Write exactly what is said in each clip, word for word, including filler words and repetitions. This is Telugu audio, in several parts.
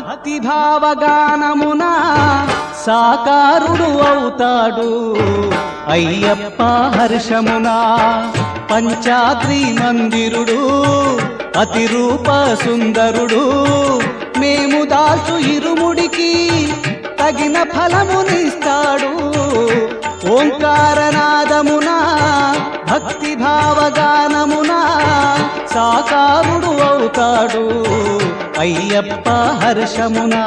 భక్తి భావగానమున సాకారుడు అవుతాడు అయ్యప్ప హర్షమున పంచాద్రి మందిరుడు అతిరూప సుందరుడు మేము దాల్చు ఇరుముడికి తగిన ఫలమునిస్తాడు ఓంకారనాదమున భక్తి భావగానమున సాకారుడు అవుతాడు అయ్యప్ప హర్షమున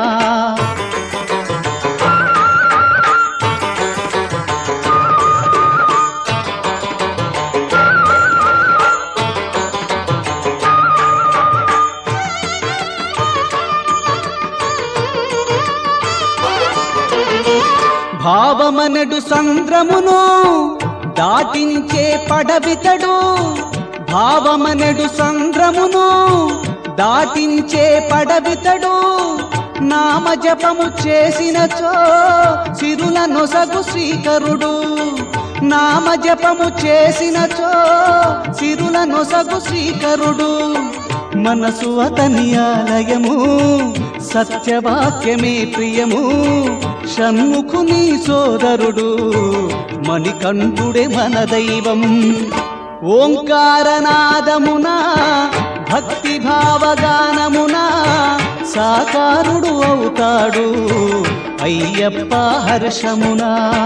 భావమనడు సంద్రమును దాటించే పడవితడు భావమనడు సంద్రమును దాటించే పడవితడు నామ జపము చేసినచో సిరుల నొసగు శ్రీకరుడు నామ జపము చేసినచో సిరుల నొసగు శ్రీకరుడు మనసు అతని ఆలయము సత్యవాక్యమే ప్రియము షణ్ముఖుని సోదరుడు మణికంఠుడే మన దైవం ఓంకారనాదమున భక్తి భావగానమున సాకారుడు అవుతాడు అయ్యప్ప హర్షమున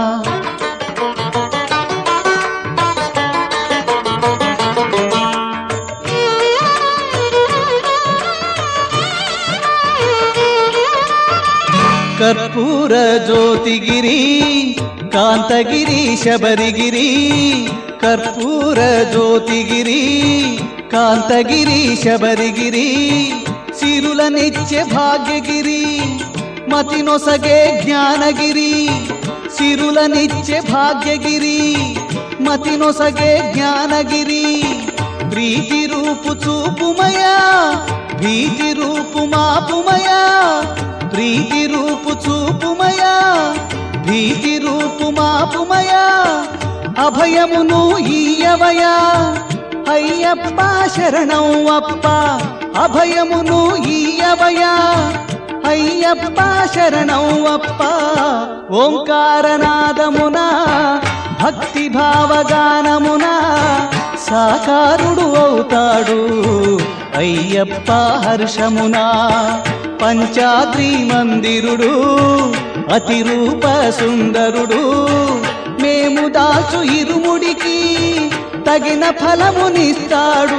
కర్పూర జ్యోతిగిరి కాంతగిరి శబరిగిరి కర్పూర జ్యోతిగిరి కాంతగిరి శబరిగిరి సిరులనిచ్చే భాగ్యగిరి మతి నొసగే జ్ఞానగిరి సిరులనిచ్చే భాగ్యగిరి మతి నొసగే జ్ఞానగిరి ప్రీతి రూపు చూపుమయా భీతి రూపు మాపుమయా ప్రీతి రూపు చూపుమయా భీతి రూపు మాపుమయా అభయమును ఈయవయా అయ్యప్ప శరణం అప్ప అభయమును ఈయవయా అయ్యప్ప శరణం అప్ప ఓంకారనాదమున భక్తి భావగానమున సాకారుడు అవుతాడు అయ్యప్ప హర్షమున పంచాద్రి మందిరుడు అతిరూప సుందరుడు మేము దాచు ఇరుముడికి తగిన ఫలమునిస్తాడు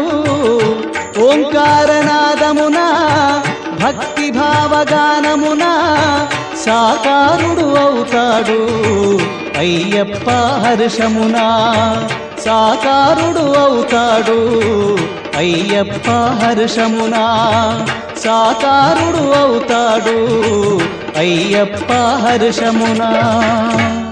ఓంకారనాదమున భక్తి భావగానమున సాకారుడు అవుతాడు అయ్యప్ప హర్షమున సాకారుడు అవుతాడు అయ్యప్ప హర్షమున సాకారుడు అవుతాడు అయ్యప్ప హర్షమున